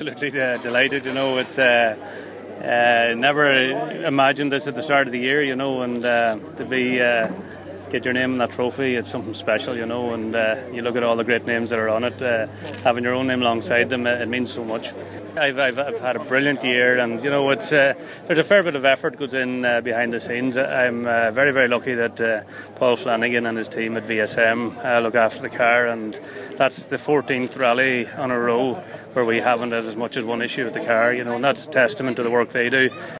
absolutely delighted. It's never imagined this at the start of the year. And to be get your name on that trophy, it's something special. And you look at all the great names that are on it. Having your own name alongside them, it means so much. I've had a brilliant year, and it's there's a fair bit of effort goes in behind the scenes. I'm very, very lucky that Paul Flanagan and his team at VSM look after the car, and that's the 14th rally on a row where we haven't had as much as one issue with the car, and that's a testament to the work they do.